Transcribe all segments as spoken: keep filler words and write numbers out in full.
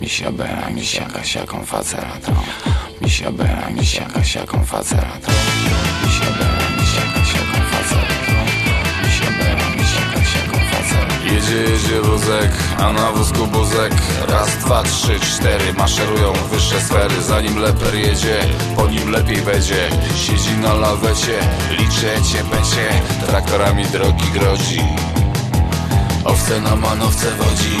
Misia Bea, misia Kasia konfacerato. Misia Bea, misia Kasia konfacerato. Misia Bea, misia Kasia konfacerato. Misia Bea, misia Kasia konfacerato. Jedzie, jedzie wózek, a na wózku buzek. Raz, dwa, trzy, cztery, maszerują wyższe sfery. Zanim leper jedzie, po nim lepiej będzie. Siedzi na lawecie, liczy ciepecie. Traktorami drogi grodzi, owce na manowce wodzi.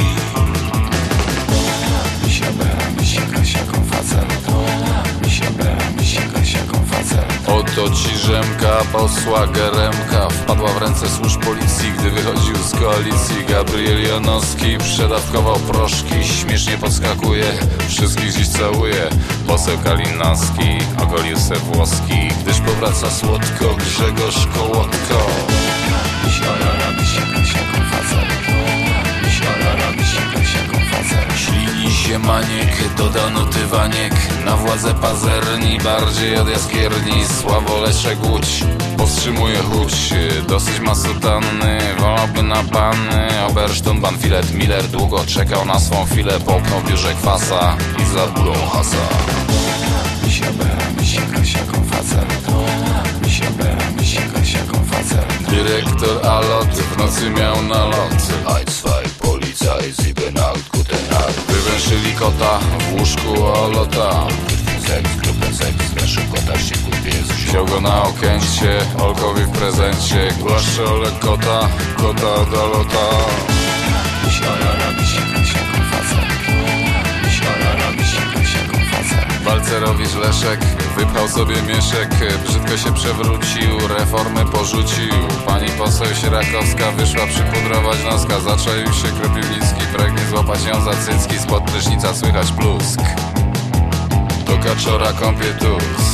Misia Bea, misia Kasia konfacerato. Misia Bea, misia Kasia konfacerato. Oto ci Rzemka, posła Geremka. Wpadła w ręce służb policji, gdy wychodził z koalicji. Gabriel Janowski przedawkował proszki. Śmiesznie podskakuje, wszystkich dziś całuje. Poseł Kalinowski ogolił se włoski, gdyż powraca słodko Grzegorz Kołotko. Misia Bea, misia Kasia konfacerato. Misia Bea, misia Kasia konfacerato. Ślini się maniek, dodano tywaniek. Na władzę pazerni, bardziej od jaskierni. Sławoleszek Łódź powstrzymuje chuć. Dosyć ma sutanny, wolałby na panny. Obersztun, Banfilet, Miller długo czekał na swą chwilę. Połknął biurze kwasa i za bólą hasa. Misia Bea, misia Kasia konfacerato. Misia Bea, misia Kasia konfacerato. Dyrektor Alot w nocy miał nalot. eins, zwei, Polizei, sieben, acht, guten Abend. Wywęszyli kota w łóżku Olota. Seks, grupę seks, weszł kota, ściekły pies. Wziął go na okęcie, Olkowi w prezencie. Głaszcze Olek kota, kota do lota. Misia Bea, misia Kasia konfacerato. Misia Bea, misia Kasia konfacerato. Balcerowicz Leszek wypchał sobie mieszek. Brzydko się przewrócił, reformy porzucił. Pani poseł Sierakowska wyszła przypudrować noska. Zaczaił się Kropiwnicki, pragnie złapać ją za cycki. Spod prysznica słychać plusk, do kaczora kąpie Tusk.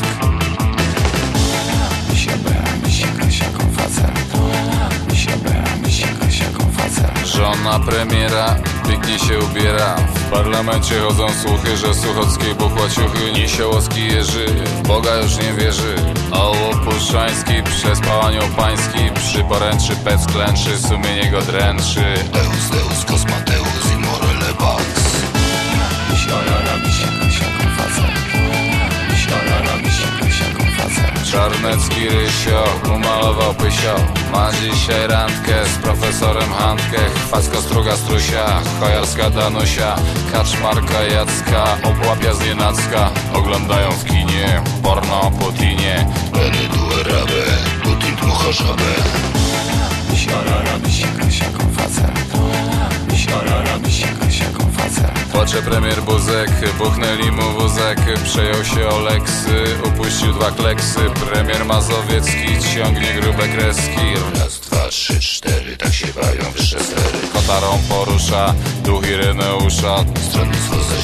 Misia Bea, misia Kasia konfacerato. Misia Bea, misia Kasia konfacerato. Żona premiera pięknie się ubiera. W parlamencie chodzą słuchy, że Suchockiej buchła ciuchy. Niesiołowski Jerzy w Boga już nie wierzy. A Łopuszański przespał anioł pański. Przy poręczy pec klęczy, sumienie go dręczy. Deus, Deus, Kosmateus i Morele Bax. Misia Bea, misia Kasia konfacerato. Misia Bea, misia Kasia konfacerato. Czarnecki Rysio umalował pysio. Ma dzisiaj randkę z profesorem Handkę. Chwacko Struga Strusia, Chojarska Danusia, Kaczmarka Jacka, Obłapia znienacka. Oglądają w kinie porno o Putinie. Beny duerabe, Putin dmucha żabę. Misia Bea, misia Kasia konfacerato. Misia Bea, misia Kasia konfacerato. Płacze premier Buzek, buchnęli mu wózek. Przejął się Oleksy, upuścił dwa kleksy. Premier Mazowiecki ciągnie grube kreski. Raz, dwa, trzy, cztery, tak się bawią wyższe sfery. Kotarą porusza duch Ireneusza. Stronnictwo